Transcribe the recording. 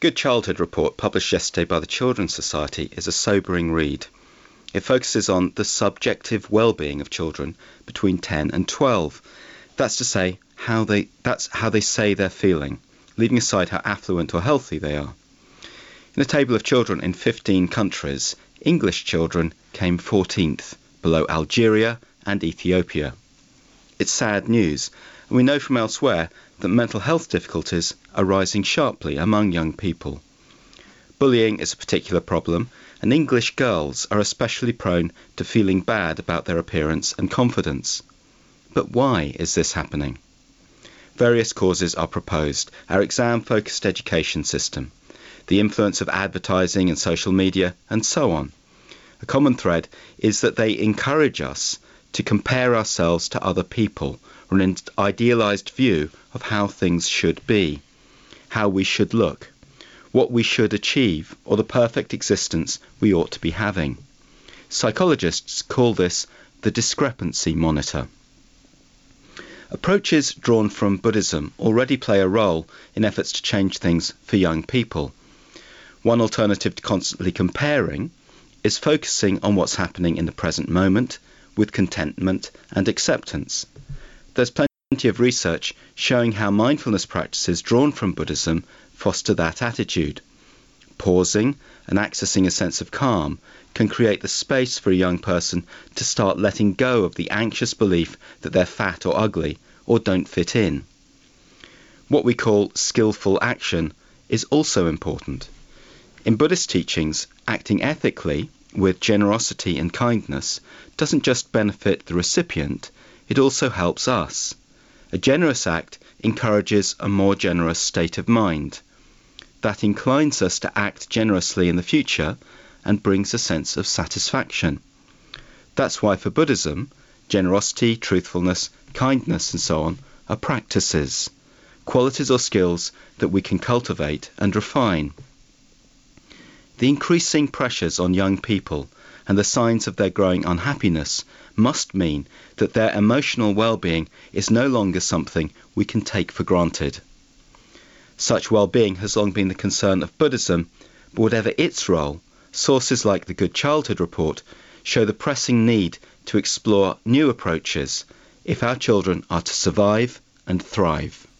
Good Childhood report published yesterday by the Children's Society is a sobering read. It focuses on the subjective well-being of children between 10 and 12. That's to say, that's how they say they're feeling, leaving aside how affluent or healthy they are. In a table of children in 15 countries, English children came 14th, below Algeria and Ethiopia. It's sad news, and we know from elsewhere that mental health difficulties are rising sharply among young people. Bullying is a particular problem, and English girls are especially prone to feeling bad about their appearance and confidence. But why is this happening? Various causes are proposed: our exam-focused education system, the influence of advertising and social media, and so on. A common thread is that they encourage us to compare ourselves to other people, or an idealised view of how things should be, how we should look, what we should achieve, or the perfect existence we ought to be having. Psychologists call this the discrepancy monitor. Approaches drawn from Buddhism already play a role in efforts to change things for young people. One alternative to constantly comparing is focusing on what's happening in the present moment with contentment and acceptance. There's plenty of research showing how mindfulness practices drawn from Buddhism foster that attitude. Pausing and accessing a sense of calm can create the space for a young person to start letting go of the anxious belief that they're fat or ugly or don't fit in. What we call skillful action is also important. In Buddhist teachings, acting ethically with generosity and kindness doesn't just benefit the recipient, it also helps us. A generous act encourages a more generous state of mind. That inclines us to act generously in the future and brings a sense of satisfaction. That's why for Buddhism, generosity, truthfulness, kindness and so on are practices, qualities or skills that we can cultivate and refine. The increasing pressures on young people and the signs of their growing unhappiness must mean that their emotional well-being is no longer something we can take for granted. Such well-being has long been the concern of Buddhism, but whatever its role, sources like the Good Childhood report show the pressing need to explore new approaches if our children are to survive and thrive.